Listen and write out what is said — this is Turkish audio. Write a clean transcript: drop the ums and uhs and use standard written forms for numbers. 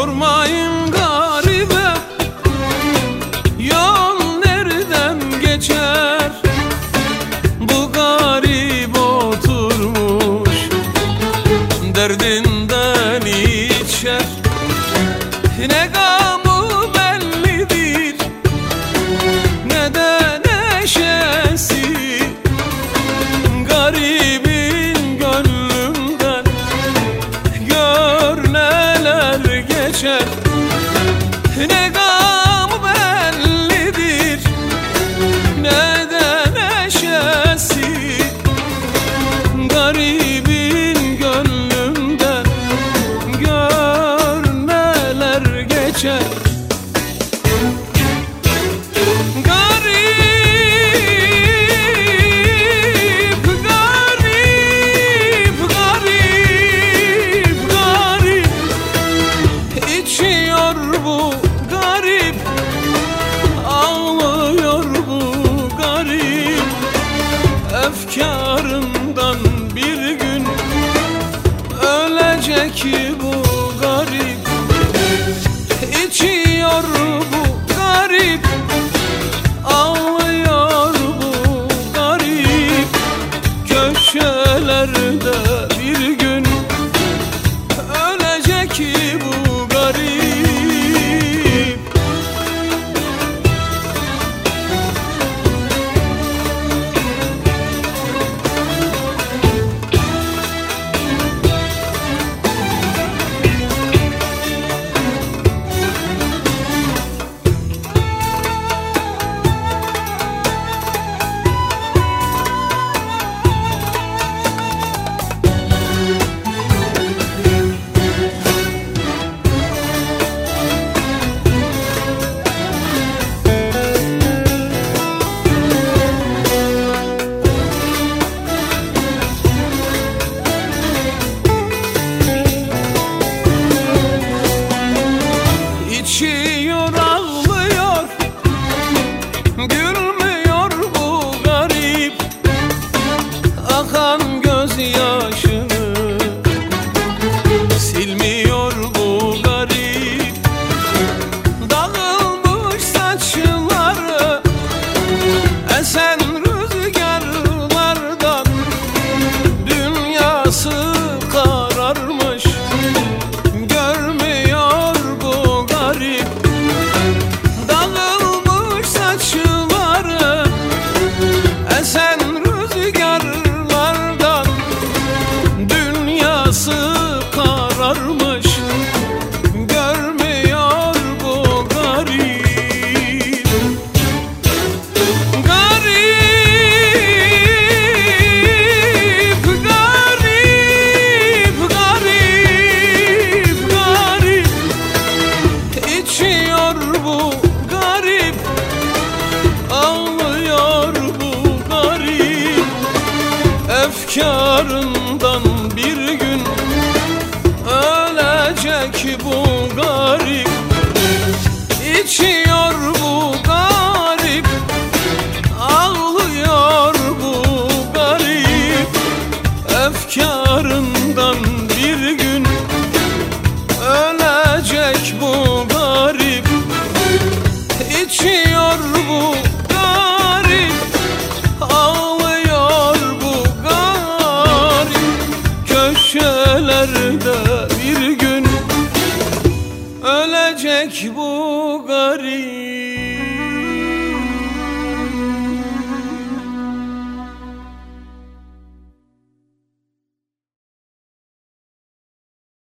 Sormayın garibe, yol nereden geçer? Bu garip oturmuş, derdinden içer. Ne gamı bellidir, ne de neşesi. Garibin gönlümden gör neler geçer. Ne gamı bellidir, ne de neşesi. Garibin gönlümden gör neler geçer. Bu garip ağlıyor, bu garip efkarından bir gün ölecek. Bu garip içiyor, bu garip ağlıyor, bu garip köşelerde bir gün ölecek. Bu garip İçiyor, ağlıyor, gülmüyor bu garip. Akan gözyaşını silmiyor bu garip. Dağılmış saçları esen rüzgarlardan dünyası kararmış. Görmüyor bu garip. Dağılmış saçları esen rüzgarlardan dünyası kararmış. Görmüyor bu garip. Garip, garip, garip, garip içiyor bu garip ağlıyor, bu garip efkarından bir gün ölecek. Bu garip içiyor, bu garip ağlıyor, bu garip efkarından bir gün ölecek. Bu garip içiyor, bu garip ağlıyor, bu garip köşelerde bir gün ölecek. Bu